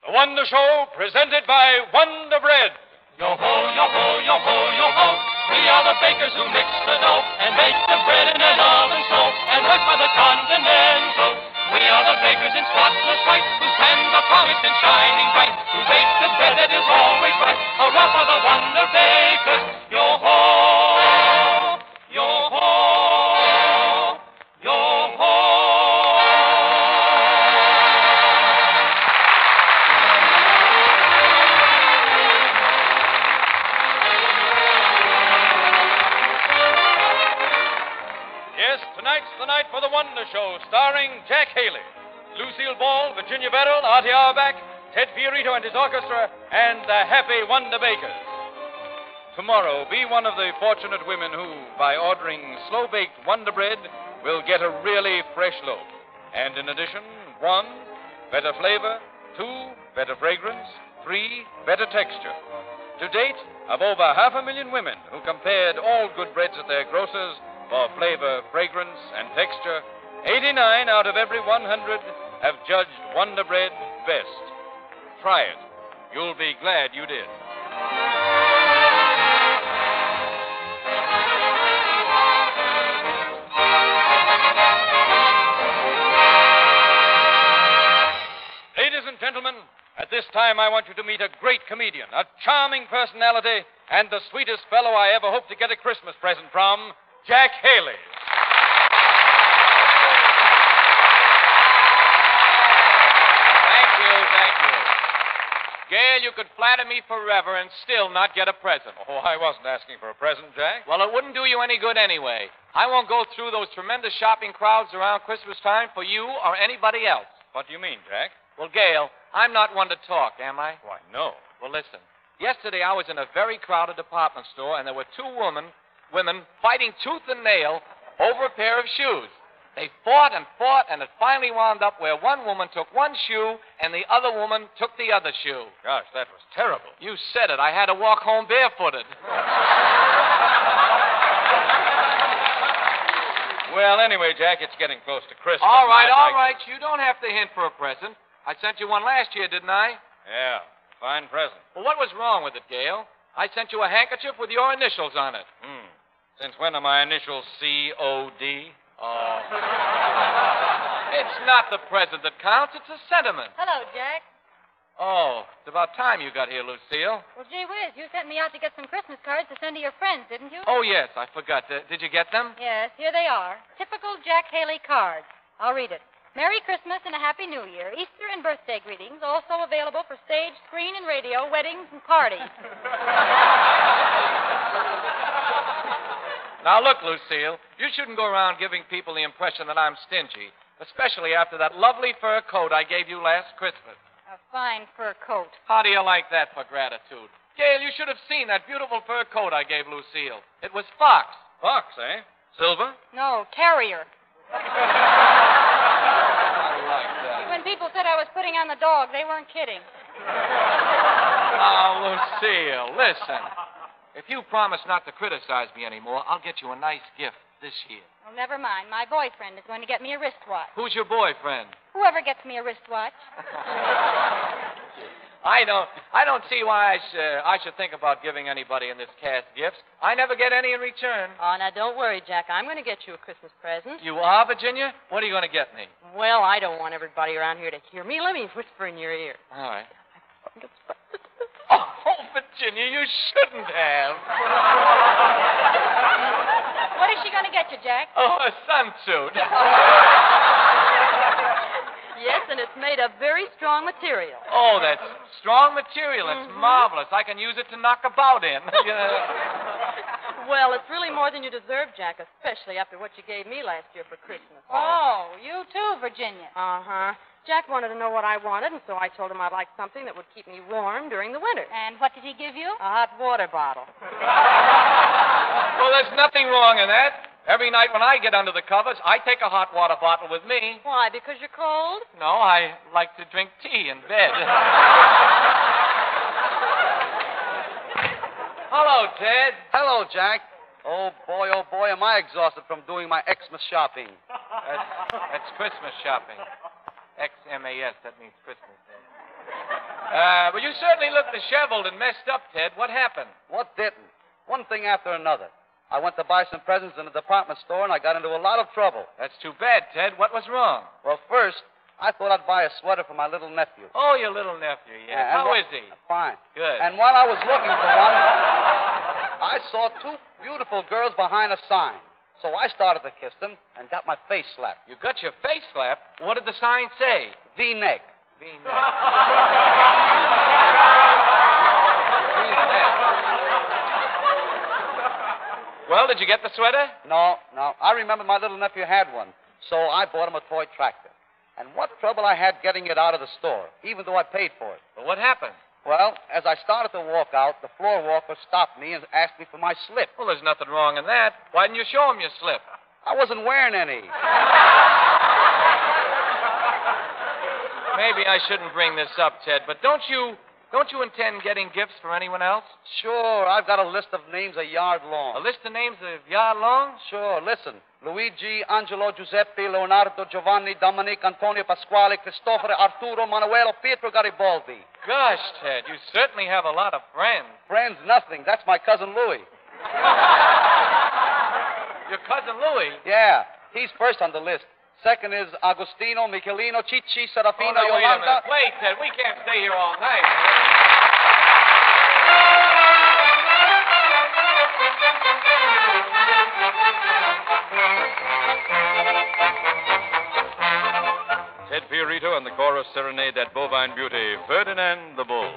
The Wonder Show, presented by Wonder Bread. Yo ho, yo ho, yo ho, yo ho. We are the bakers who mix the dough and bake the bread in an oven stove and work by the continental. We are the bakers in spotless white whose hands are polished and shining bright, who bake the bread that is always right. Hurrah for the Wonder Bakers. Yo ho, yo ho, yo ho. Yes, tonight's the night for The Wonder Show, starring Jack Haley, Lucille Ball, Virginia Beryl, Artie Auerbach, Ted Fiorito and his orchestra, and the Happy Wonder Bakers. Tomorrow, be one of the fortunate women who, by ordering slow-baked Wonder Bread, will get a really fresh loaf. And in addition, 1, better flavor, 2, better fragrance, 3, better texture. To date, of over 500,000 women who compared all good breads at their grocers for flavor, fragrance, and texture, 89 out of every 100 have judged Wonder Bread best. Try it. You'll be glad you did. Ladies and gentlemen, at this time I want you to meet a great comedian, a charming personality, and the sweetest fellow I ever hoped to get a Christmas present from, Jack Haley. Thank you. Gail, you could flatter me forever and still not get a present. Oh, I wasn't asking for a present, Jack. Well, it wouldn't do you any good anyway. I won't go through those tremendous shopping crowds around Christmas time for you or anybody else. What do you mean, Jack? Well, Gail, I'm not one to talk, am I? Why, no. Well, listen. Yesterday I was in a very crowded department store, and there were two women fighting tooth and nail over a pair of shoes. They fought, and it finally wound up where one woman took one shoe and the other woman took the other shoe. Gosh, that was terrible. You said it. I had to walk home barefooted. Well, anyway, Jack, it's getting close to Christmas. All right. You don't have to hint for a present. I sent you one last year, didn't I? Yeah, fine present. Well, what was wrong with it, Gail? I sent you a handkerchief with your initials on it. Since when are my initials C.O.D.? Oh. It's not the present that counts. It's the sentiment. Hello, Jack. Oh, it's about time you got here, Lucille. Well, gee whiz, you sent me out to get some Christmas cards to send to your friends, didn't you? Oh, yes, I forgot. Did you get them? Yes, here they are. Typical Jack Haley cards. I'll read it. Merry Christmas and a Happy New Year. Easter and birthday greetings, also available for stage, screen, and radio, weddings, and parties. Now, look, Lucille, you shouldn't go around giving people the impression that I'm stingy, especially after that lovely fur coat I gave you last Christmas. A fine fur coat. How do you like that for gratitude? Gail, you should have seen that beautiful fur coat I gave Lucille. It was fox. Fox, eh? Silver? No, terrier. I like that. When people said I was putting on the dog, they weren't kidding. Now, Lucille, listen. If you promise not to criticize me anymore, I'll get you a nice gift this year. Well, never mind. My boyfriend is going to get me a wristwatch. Who's your boyfriend? Whoever gets me a wristwatch. I don't see why I should think about giving anybody in this cast gifts. I never get any in return. Oh, now, don't worry, Jack. I'm going to get you a Christmas present. You are, Virginia? What are you going to get me? Well, I don't want everybody around here to hear me. Let me whisper in your ear. All right. Oh, Virginia, you shouldn't have. What is she going to get you, Jack? Oh, a sunsuit. Yes, and it's made of very strong material. Oh, that's strong material. It's marvelous. I can use it to knock about in. Well, it's really more than you deserve, Jack, especially after what you gave me last year for Christmas. Oh, you too, Virginia. Uh-huh. Jack wanted to know what I wanted, and so I told him I'd like something that would keep me warm during the winter. And what did he give you? A hot water bottle. Well, there's nothing wrong in that. Every night when I get under the covers, I take a hot water bottle with me. Why, because you're cold? No, I like to drink tea in bed. Hello, Ted. Hello, Jack. Oh, boy, am I exhausted from doing my Xmas shopping. That's Christmas shopping. Xmas, that means Christmas. But you certainly look disheveled and messed up, Ted. What happened? What didn't? One thing after another. I went to buy some presents in a department store, and I got into a lot of trouble. That's too bad, Ted. What was wrong? Well, first, I thought I'd buy a sweater for my little nephew. Oh, your little nephew, yes. How is he? Fine. Good. And while I was looking for one, I saw two beautiful girls behind a sign. So I started to kiss them and got my face slapped. You got your face slapped? What did the sign say? V-neck. V-neck. Well, did you get the sweater? No. I remember my little nephew had one, so I bought him a toy tractor. And what trouble I had getting it out of the store, even though I paid for it. Well, what happened? Well, as I started to walk out, the floor walker stopped me and asked me for my slip. Well, there's nothing wrong in that. Why didn't you show him your slip? I wasn't wearing any. Maybe I shouldn't bring this up, Ted, but don't you intend getting gifts for anyone else? Sure, I've got a list of names a yard long. A list of names a yard long? Sure, listen. Luigi, Angelo, Giuseppe, Leonardo, Giovanni, Dominic, Antonio, Pasquale, Cristoforo, Arturo, Manuelo, Pietro, Garibaldi. Gosh, Ted, you certainly have a lot of friends. Friends, nothing. That's my cousin Louis. Your cousin Louis? Yeah, he's first on the list. Second is Agostino, Michelino, Cicci, Serafino, Wait a Yolanda. minute. Wait, Ted, we can't stay here all night. Ted Fiorito and the chorus serenade that bovine beauty, Ferdinand the Bull.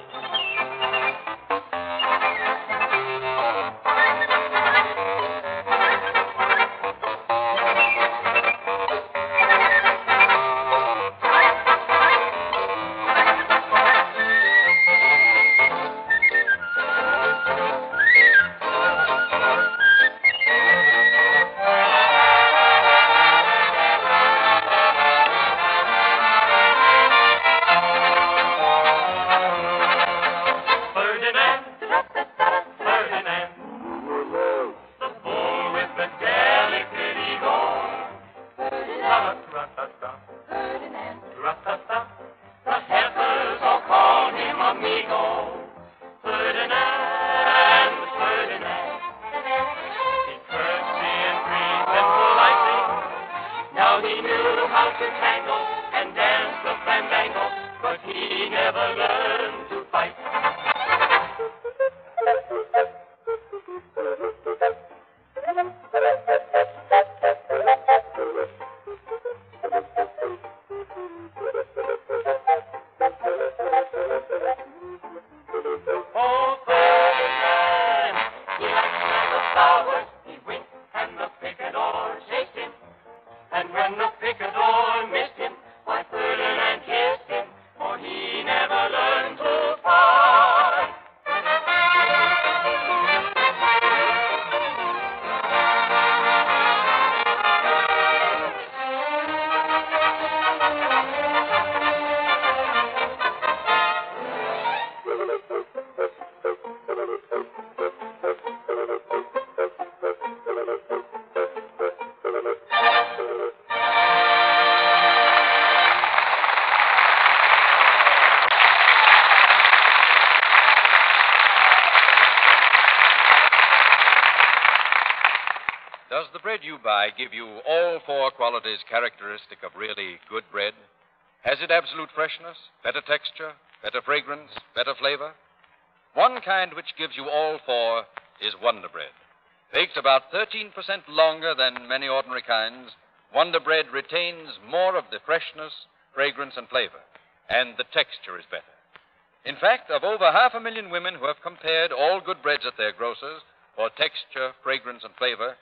Does the bread you buy give you all four qualities characteristic of really good bread? Has it absolute freshness, better texture, better fragrance, better flavor? One kind which gives you all four is Wonder Bread. Baked about 13% longer than many ordinary kinds, Wonder Bread retains more of the freshness, fragrance, and flavor, and the texture is better. In fact, of over 500,000 women who have compared all good breads at their grocers for texture, fragrance, and flavor,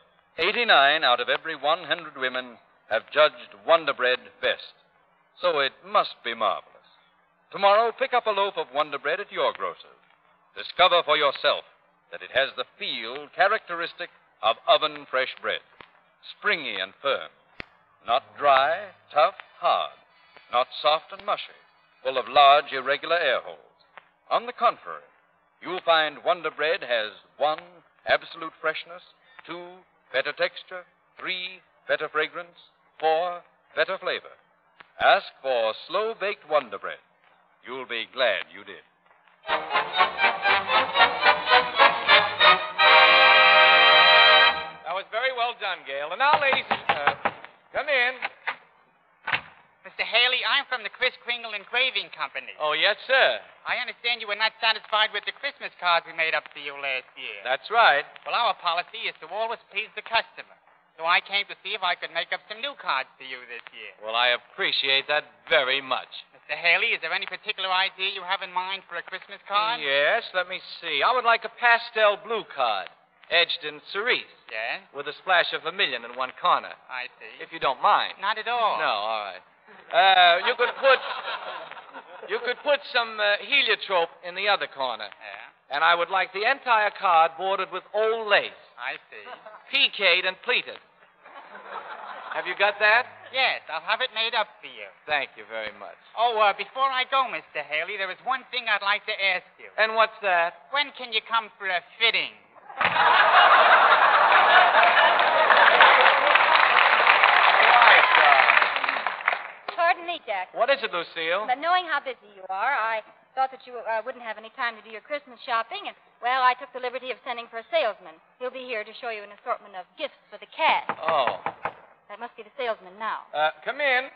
89 out of every 100 women have judged Wonder Bread best. So it must be marvelous. Tomorrow, pick up a loaf of Wonder Bread at your grocer's. Discover for yourself that it has the feel characteristic of oven-fresh bread. Springy and firm. Not dry, tough, hard. Not soft and mushy, full of large, irregular air holes. On the contrary, you'll find Wonder Bread has 1, absolute freshness, 2, better texture, 3, better fragrance, 4, better flavor. Ask for slow-baked Wonder Bread. You'll be glad you did. That was very well done, Gail. And now, ladies, come in. Mr. Haley, I'm from the Kris Kringle Engraving Company. Oh, yes, sir. I understand you were not satisfied with the Christmas cards we made up for you last year. That's right. Well, our policy is to always please the customer. So I came to see if I could make up some new cards for you this year. Well, I appreciate that very much. Mr. Haley, is there any particular idea you have in mind for a Christmas card? Yes, let me see. I would like a pastel blue card, edged in cerise, Yes? with a splash of vermilion in one corner, I see. if you don't mind. Not at all. No, all right. You could put some heliotrope in the other corner. Yeah? And I would like the entire card bordered with old lace, I see. piqued and pleated. Have you got that? Yes, I'll have it made up for you. Thank you very much. Oh, before I go, Mr. Haley, there is one thing I'd like to ask you. And what's that? When can you come for a fitting? Right, Pardon me, Jack. what is it, Lucille? But knowing how busy you are, I thought that you wouldn't have any time to do your Christmas shopping, and, well, I took the liberty of sending for a salesman. He'll be here to show you an assortment of gifts for the cast. Oh. That must be the salesman now. Come in.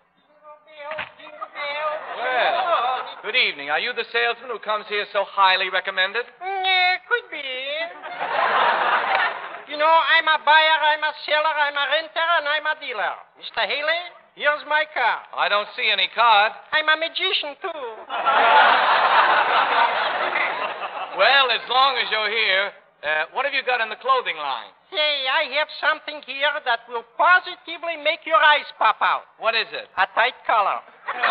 Well, good evening. Are you the salesman who comes here so highly recommended? Could be. You know, I'm a buyer, I'm a seller, I'm a renter, and I'm a dealer. Mr. Haley, here's my card. I don't see any card. I'm a magician, too. Well, as long as you're here, what have you got in the clothing line? Say, I have something here that will positively make your eyes pop out. What is it? A tight collar.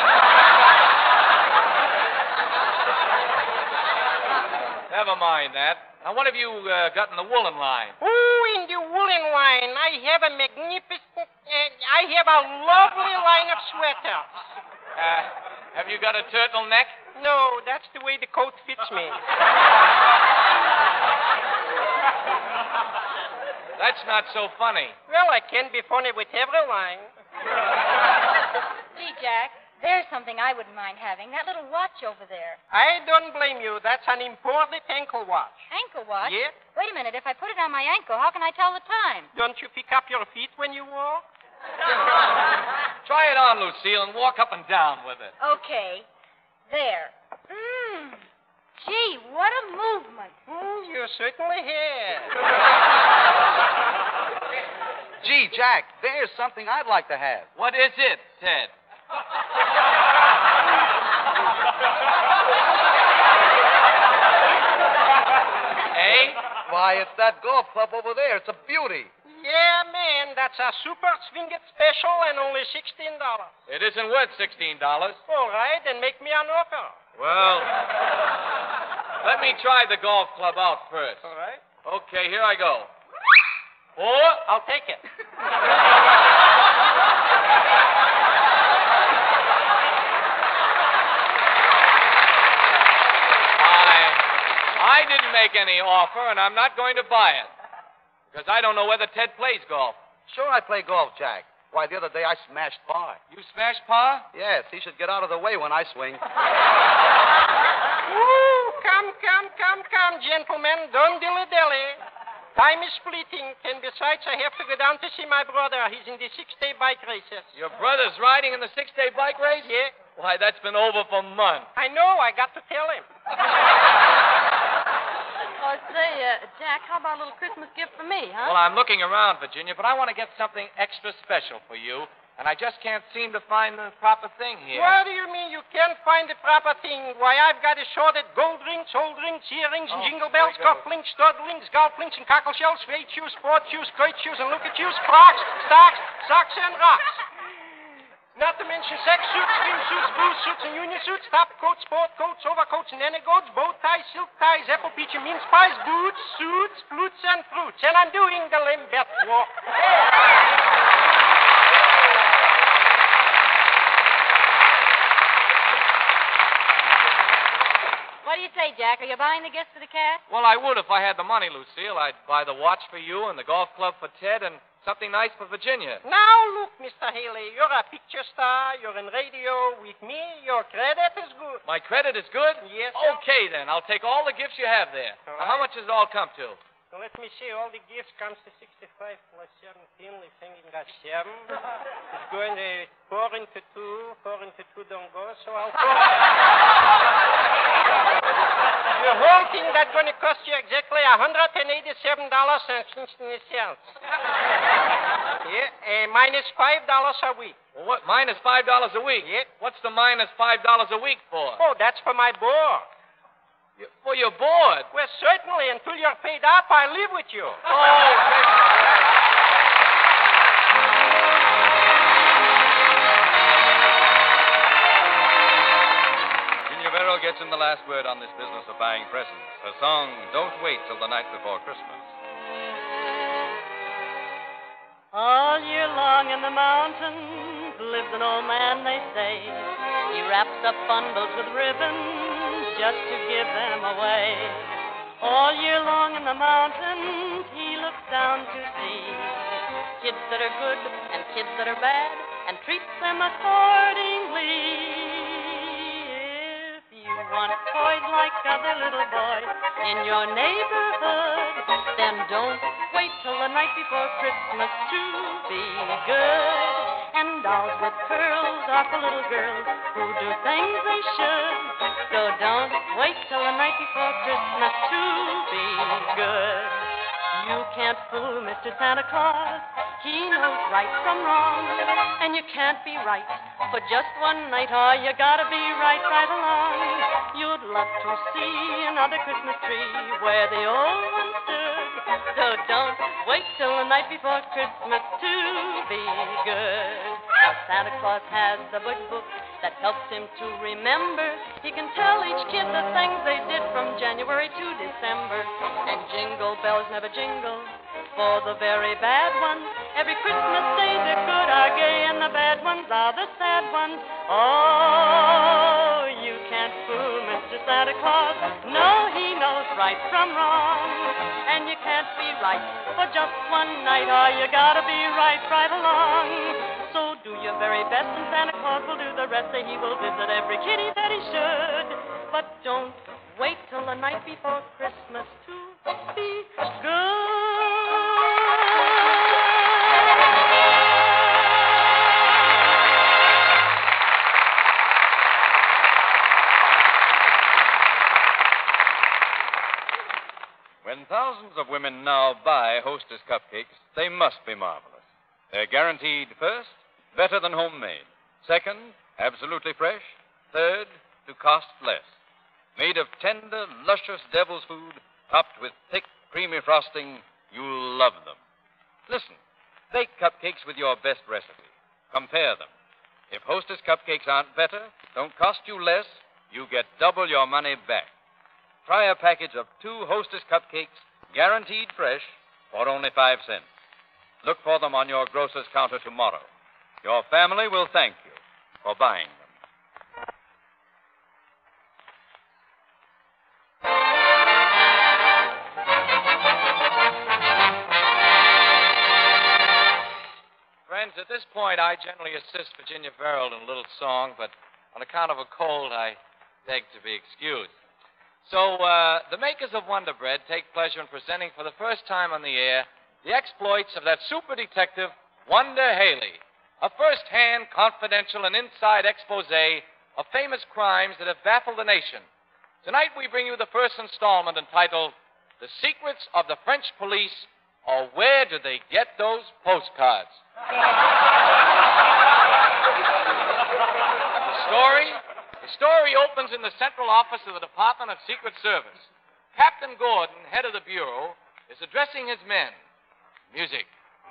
Never mind that. Now, what have you got in the woolen line? Ooh, in the woolen line, I have a magnificent... I have a lovely line of sweaters. Have you got a turtleneck? No, that's the way the coat fits me. That's not so funny. Well, I can be funny with every line. Gee, Jack, there's something I wouldn't mind having. That little watch over there. I don't blame you. That's an important ankle watch. Ankle watch? Yeah? Wait a minute. If I put it on my ankle, how can I tell the time? Don't you pick up your feet when you walk? Try it on, Lucille, and walk up and down with it. Okay. There. Gee, what a movement. You certainly have. Gee, Jack, there's something I'd like to have. What is it, Ted? Eh? Why, it's that golf club over there. It's a beauty. Yeah, man, that's a super swing it special and only $16. It isn't worth $16. All right, then make me an offer. Well, let me try the golf club out first. All right. Okay, here I go. 4. I'll take it. I didn't make any offer, and I'm not going to buy it. Because I don't know whether Ted plays golf. Sure, I play golf, Jack. Why, the other day I smashed par. You smashed par? Yes, he should get out of the way when I swing. Woo! Come, gentlemen. Don't dilly-dally. Time is fleeting, and besides, I have to go down to see my brother. He's in the 6-day bike races. Your brother's riding in the 6-day bike race? Yeah. Why, that's been over for months. I know. I got to tell him. Oh, say, Jack, how about a little Christmas gift for me, huh? Well, I'm looking around, Virginia, but I want to get something extra special for you, and I just can't seem to find the proper thing here. What do you mean you can't find the proper thing? Why, I've got assorted gold rings, old rings, earrings, and jingle bells, cuff links, stud links, golf links, and cockle shells, suede shoes, sport shoes, great shoes, and look at shoes, Crocs, stocks, socks, and rocks. Not to mention sex suits, swimsuits, blue suits, and union suits, top coats, sport coats, overcoats, and goats, bow ties, silk ties, apple peach and mince pies, boots, suits, flutes, and fruits. And I'm doing the Lambeth walk. What do you say, Jack? Are you buying the gifts for the cast? Well, I would if I had the money, Lucille. I'd buy the watch for you and the golf club for Ted, and Something nice for Virginia. Now, look, Mr. Haley, you're a picture star. You're in radio with me. Your credit is good. My credit is good? Yes, sir. Okay, then. I'll take all the gifts you have there. All Now, how right. much does it all come to? So let me see. All the gifts comes to 65 plus 17. We're thinking that's 7. It's going to 4 into 2. 4 into 2 don't go, so I'll The whole thing that's going to cost you exactly $187.60. Yeah, minus $5 a week. Well, what? Minus $5 a week? Yeah. What's the minus $5 a week for? Oh, that's for my board. For your board? Well, certainly. Until you're paid up, I live with you. Virginia Verrill gets in the last word on this business of buying presents. Her song, Don't Wait Till the Night Before Christmas. All year long in the mountains lives an old man, they say. He wraps up bundles with ribbons just to give them away. All year long in the mountains he looks down to see kids that are good and kids that are bad and treats them accordingly. If you want toys like other little boys in your neighborhood, then don't wait till the night before Christmas to be good. And dolls with curls are for little girls who do things they should. So don't wait till the night before Christmas to be good. You can't fool Mr. Santa Claus. He knows right from wrong. And you can't be right for just one night. Oh, you gotta be right along. You'd love to see another Christmas tree where the old one stood. So don't wait till the night before Christmas to be good. Now Santa Claus has a big book that helps him to remember. He can tell each kid the things they did from January to December. And jingle bells never jingle for the very bad ones. Every Christmas day the good are gay and the bad ones are the sad ones. Oh, you can't fool Mr. Santa Claus. No, he knows right from wrong. And you can't be right for just one night. Oh, you gotta be right along. So do your very best and Santa Claus will do the rest. He will visit every kitty that he should. But don't wait till the night before Christmas to be good. When thousands of women now buy Hostess cupcakes, they must be marvelous. They're guaranteed, first, better than homemade. Second, absolutely fresh. Third, to cost less. Made of tender, luscious devil's food, topped with thick, creamy frosting, you'll love them. Listen, bake cupcakes with your best recipe. Compare them. If Hostess cupcakes aren't better, don't cost you less, you get double your money back. Try a package of 2 Hostess cupcakes, guaranteed fresh, for only 5 cents. Look for them on your grocer's counter tomorrow. Your family will thank you for buying them. Friends, at this point, I generally assist Virginia Verrill in a little song, but on account of a cold, I beg to be excused. So, the makers of Wonder Bread take pleasure in presenting for the first time on the air the exploits of that super detective, Wonder Haley, a first-hand, confidential, and inside expose of famous crimes that have baffled the nation. Tonight, we bring you the first installment entitled The Secrets of the French Police, or Where Do They Get Those Postcards? The story opens in the central office of the Department of Secret Service. Captain Gordon, head of the Bureau, is addressing his men. Music.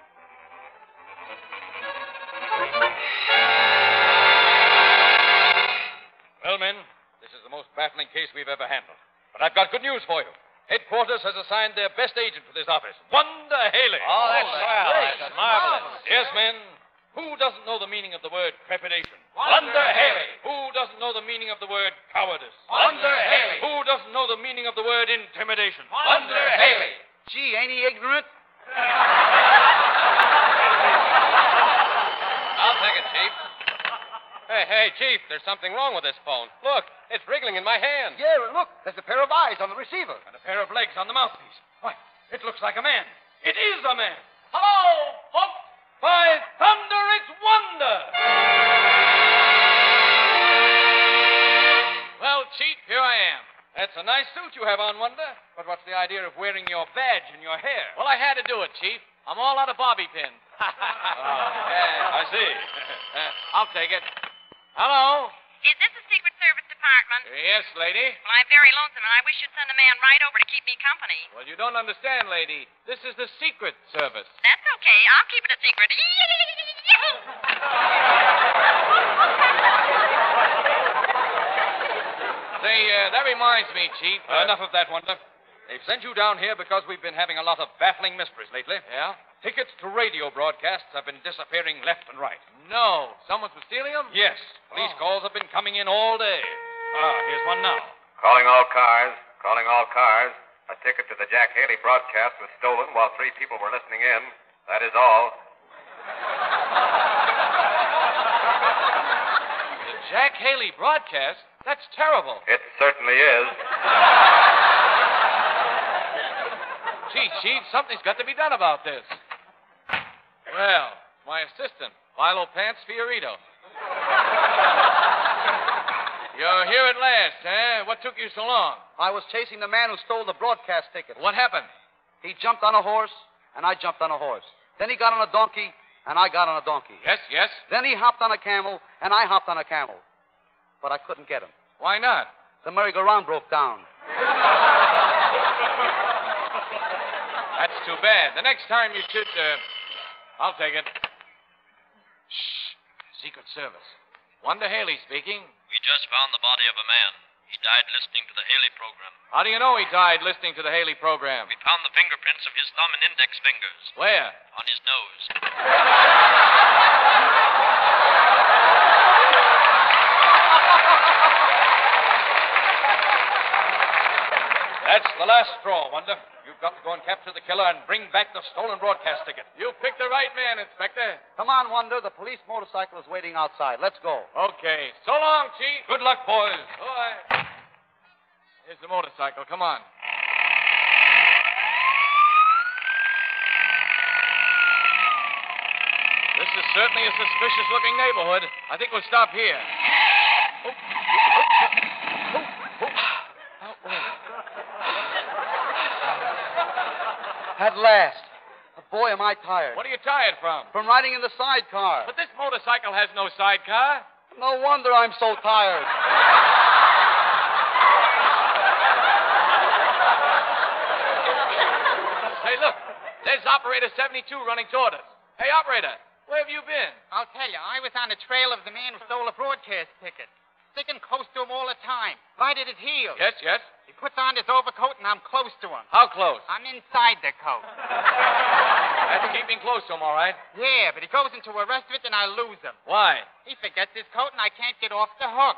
Well, men, this is the most baffling case we've ever handled. But I've got good news for you. Headquarters has assigned their best agent for this office, Wonder Haley. Oh, that's swell. great. That's marvelous. Yes, men. Who doesn't know the meaning of the word trepidation? Wonder Haley. Who doesn't know the meaning of the word cowardice? Wonder Haley. Who doesn't know the meaning of the word intimidation? Wonder Haley. Gee, ain't he ignorant? Chief. Hey, Chief, there's something wrong with this phone. Look, it's wriggling in my hand. Yeah, look, there's a pair of eyes on the receiver. And a pair of legs on the mouthpiece. Why, it looks like a man. It is a man. Hello, folks. By thunder, it's Wonder. Well, Chief, here I am. That's a nice suit you have on, Wonder. But what's the idea of wearing your badge in your hair? Well, I had to do it, Chief. I'm all out of bobby pins. I see. I'll take it. Hello? Is this the Secret Service Department? Yes, lady. Well, I'm very lonesome, and I wish you'd send a man right over to keep me company. Well, you don't understand, lady. This is the Secret Service. That's okay. I'll keep it a secret. Say, that reminds me, Chief. Enough of that, Wonder. They've sent you down here because we've been having a lot of baffling mysteries lately. Yeah? Tickets to radio broadcasts have been disappearing left and right. No. Someone's been stealing them? Yes. Police calls have been coming in all day. Here's one now. Calling all cars. Calling all cars. A ticket to the Jack Haley broadcast was stolen while 3 people were listening in. That is all. The Jack Haley broadcast? That's terrible. It certainly is. Gee, Chief, something's got to be done about this. Well, my assistant, Philo Pants Fiorito. You're here at last, eh? What took you so long? I was chasing the man who stole the broadcast ticket. What happened? He jumped on a horse, and I jumped on a horse. Then he got on a donkey, and I got on a donkey. Yes, yes. Then he hopped on a camel, and I hopped on a camel. But I couldn't get him. Why not? The merry-go-round broke down. That's too bad. The next time you should, I'll take it. Shh. Secret Service. Wanda Haley speaking. We just found the body of a man. He died listening to the Haley program. How do you know he died listening to the Haley program? We found the fingerprints of his thumb and index fingers. Where? On his nose. That's the last straw, Wonder. You've got to go and capture the killer and bring back the stolen broadcast ticket. You picked the right man, Inspector. Come on, Wonder. The police motorcycle is waiting outside. Let's go. Okay. So long, Chief. Good luck, boys. Boy. Here's the motorcycle. Come on. This is certainly a suspicious-looking neighborhood. I think we'll stop here. At last. Boy, am I tired. What are you tired from? From riding in the sidecar. But this motorcycle has no sidecar. No wonder I'm so tired. Hey, look. There's Operator 72 running toward us. Hey, Operator, where have you been? I'll tell you, I was on the trail of the man who stole the broadcast ticket. Sticking close to him all the time. Right at his heels. Yes, yes. He puts on his overcoat, and I'm close to him. How close? I'm inside the coat. That's keeping close to him, all right. Yeah, but he goes into a restaurant, and I lose him. Why? He forgets his coat, and I can't get off the hook.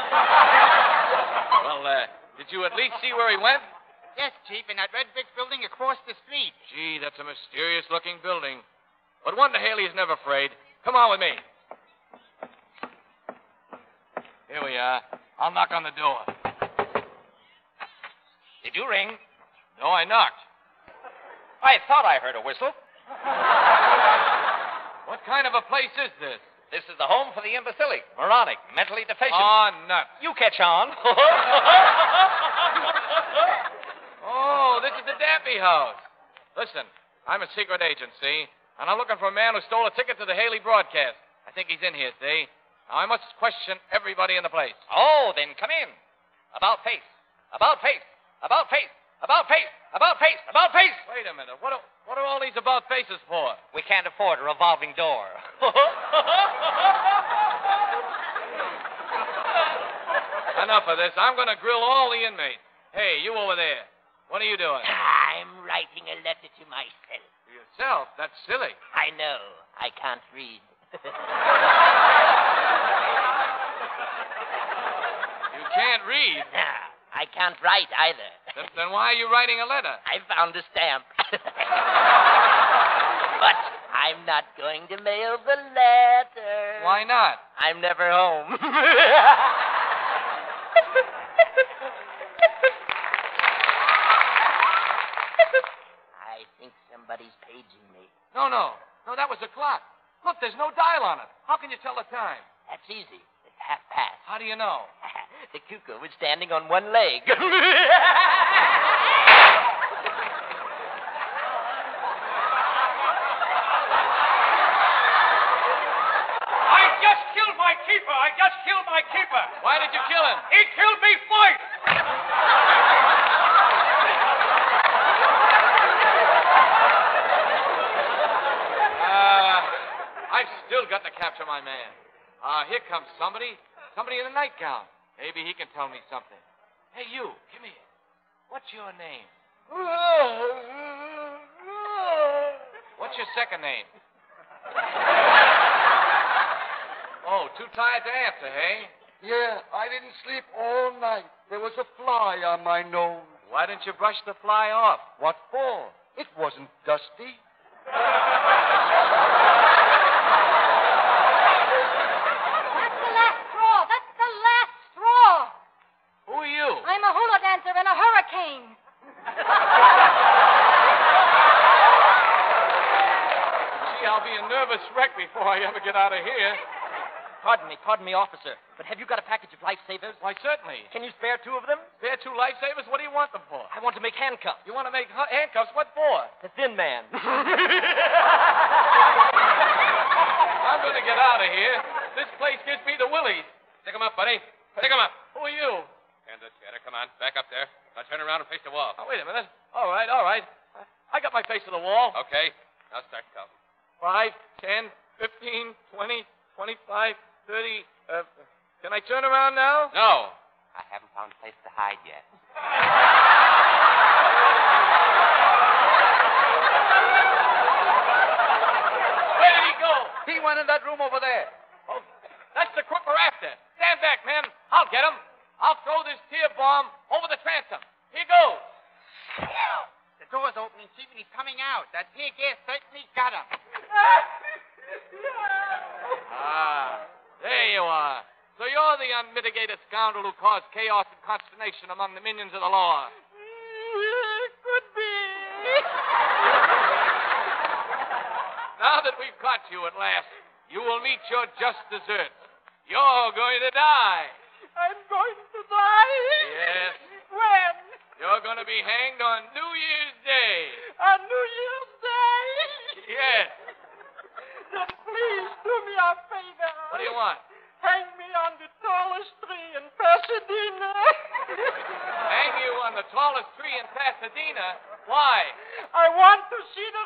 Well, did you at least see where he went? Yes, Chief, in that red brick building across the street. Gee, that's a mysterious-looking building. But Wanda Haley is never afraid. Come on with me. Here we are. I'll knock on the door. Did you ring? No, I knocked. I thought I heard a whistle. What kind of a place is this? This is the home for the imbecilic, moronic, mentally deficient. Oh, nuts. You catch on. Oh, this is the Dampy House. Listen, I'm a secret agent, see? And I'm looking for a man who stole a ticket to the Haley broadcast. I think he's in here, see? Now, I must question everybody in the place. Oh, then come in. About face. About face. About face. About face. About face. About face. Wait a minute. What are all these about faces for? We can't afford a revolving door. Enough of this. I'm going to grill all the inmates. Hey, you over there. What are you doing? I'm writing a letter to myself. To yourself? That's silly. I know. I can't read. You can't read? No, I can't write either. Then why are you writing a letter? I found a stamp. But I'm not going to mail the letter. Why not? I'm never home. I think somebody's paging me. No, that was the clock. Look, there's no dial on it. How can you tell the time? That's easy. It's 1/2 past. How do you know? The cuckoo was standing on one leg. I just killed my keeper. Why did you kill him? He killed me first. I've still got to capture my man. Here comes somebody. Somebody in a nightgown. Maybe he can tell me something. Hey, you, come here. What's your name? What's your second name? Oh, too tired to answer, hey? Yeah, I didn't sleep all night. There was a fly on my nose. Why didn't you brush the fly off? What for? It wasn't dusty. That's the last straw. That's the last straw. Who are you? I'm a hula dancer in a hurricane. Gee, I'll be a nervous wreck before I ever get out of here. Pardon me, officer. But have you got a package of lifesavers? Why, certainly. Can you spare 2 of them? Spare 2 lifesavers? What do you want them for? I want to make handcuffs. You want to make handcuffs? What for? The thin man. I'm going to get out of here. This place gives me the willies. Pick him up, buddy. Pick him up. Who are you? Hand the chair. Come on. Back up there. Now turn around and face the wall. Oh, wait a minute. All right. I got my face to the wall. Okay. Now start counting. 5, 10, 15, 20, 25, 30. Can I turn around now? No. I haven't found a place to hide yet. Where did he go? He went in that room over there. Oh, that's the crook we're after. Stand back, men. I'll get him. I'll throw this tear bomb over the transom. Here goes. The door's opening, Chief, and he's coming out. That pig here certainly got him. There you are. So you're the unmitigated scoundrel who caused chaos and consternation among the minions of the law. Could be. Now that we've caught you at last, you will meet your just deserts. You're going to die. I'm going to die? Yes. When? You're going to be hanged on New Year's Day. On New Year's Day? Yes. Then please do me a favor. What do you want? Hang me on the tallest tree in Pasadena. Hang you on the tallest tree in Pasadena? Why? I want to see the